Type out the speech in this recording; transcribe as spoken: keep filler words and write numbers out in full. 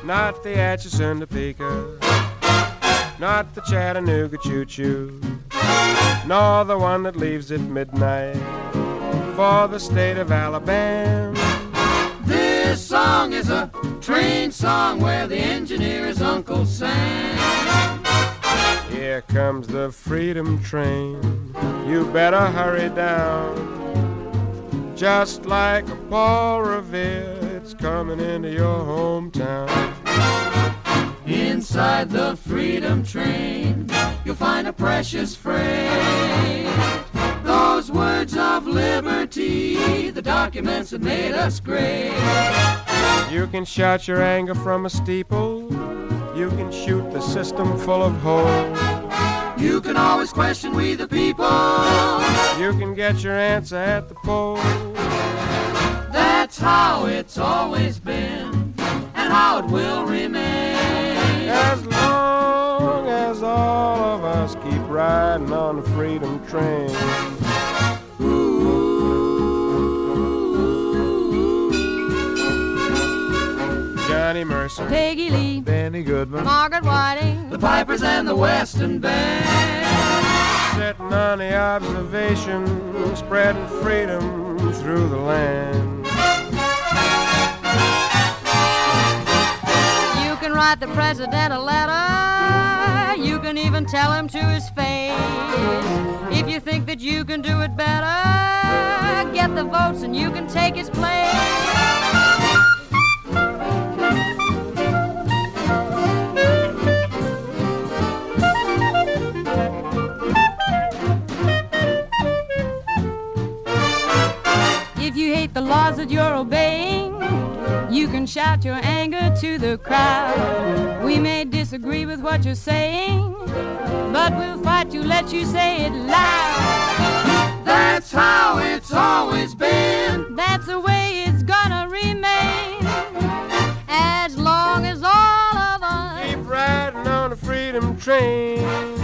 not the Atchison, Topeka, not the Chattanooga choo-choo, nor the one that leaves at midnight for the state of Alabama. This song is a train song where the engineer is Uncle Sam. Here comes the freedom train, you better hurry down. Just like a Paul Revere, it's coming into your hometown. Inside the freedom train, you'll find a precious phrase. Those words of liberty, the documents that made us great. You can shout your anger from a steeple, you can shoot the system full of holes. You can always question we the people. You can get your answer at the poll. That's how it's always been, and how it will remain. As long as all of us keep riding on the freedom train. Johnny Mercer, Peggy Lee, Benny Goodman, Margaret Whiting, the Pipers and the Western Band, sitting on the observation, spreading freedom through the land. You can write the president a letter, you can even tell him to his face. If you think that you can do it better, get the votes and you can take his place. If you hate the laws that you're obeying, you can shout your anger to the crowd. We may disagree with what you're saying, but we'll fight to let you say it loud. That's how it's always been. That's the way it's gonna remain, as long as all of us keep riding on the freedom train.